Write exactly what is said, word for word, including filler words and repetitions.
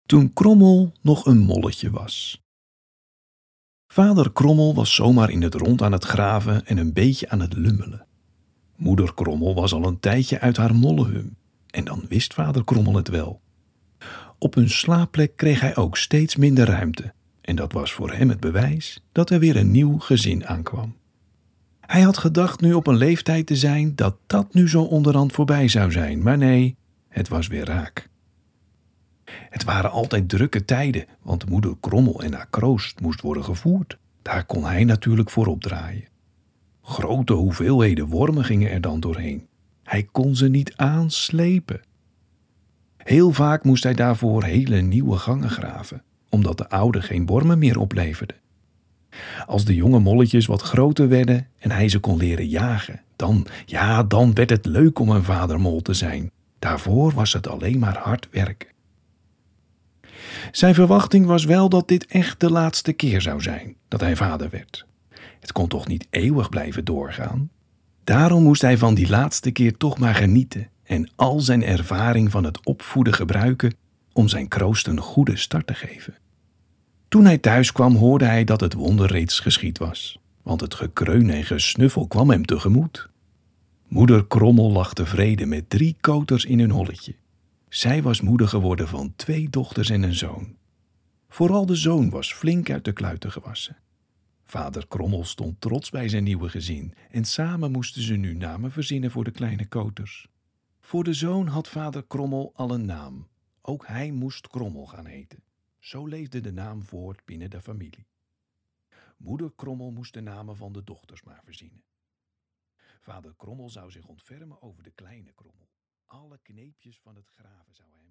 toen Krommel nog een molletje was. Vader Krommel was zomaar in het rond aan het graven en een beetje aan het lummelen. Moeder Krommel was al een tijdje uit haar mollenhum en dan wist vader Krommel het wel. Op hun slaapplek kreeg hij ook steeds minder ruimte en dat was voor hem het bewijs dat er weer een nieuw gezin aankwam. Hij had gedacht nu op een leeftijd te zijn dat dat nu zo onderhand voorbij zou zijn, maar nee, het was weer raak. Het waren altijd drukke tijden, want moeder Krommel en haar kroost moest worden gevoerd. Daar kon hij natuurlijk voor opdraaien. Grote hoeveelheden wormen gingen er dan doorheen. Hij kon ze niet aanslepen. Heel vaak moest hij daarvoor hele nieuwe gangen graven, omdat de oude geen wormen meer opleverden. Als de jonge molletjes wat groter werden en hij ze kon leren jagen, dan, ja, dan werd het leuk om een vadermol te zijn. Daarvoor was het alleen maar hard werken. Zijn verwachting was wel dat dit echt de laatste keer zou zijn dat hij vader werd. Het kon toch niet eeuwig blijven doorgaan? Daarom moest hij van die laatste keer toch maar genieten en al zijn ervaring van het opvoeden gebruiken om zijn kroost een goede start te geven. Toen hij thuis kwam hoorde hij dat het wonder reeds geschied was, want het gekreun en gesnuffel kwam hem tegemoet. Moeder Krommel lag tevreden met drie koters in hun holletje. Zij was moeder geworden van twee dochters en een zoon. Vooral de zoon was flink uit de kluiten gewassen. Vader Krommel stond trots bij zijn nieuwe gezin en samen moesten ze nu namen verzinnen voor de kleine koters. Voor de zoon had vader Krommel al een naam. Ook hij moest Krommel gaan heten. Zo leefde de naam voort binnen de familie. Moeder Krommel moest de namen van de dochters maar verzinnen. Vader Krommel zou zich ontfermen over de kleine Krommel. Alle kneepjes van het graven zou hij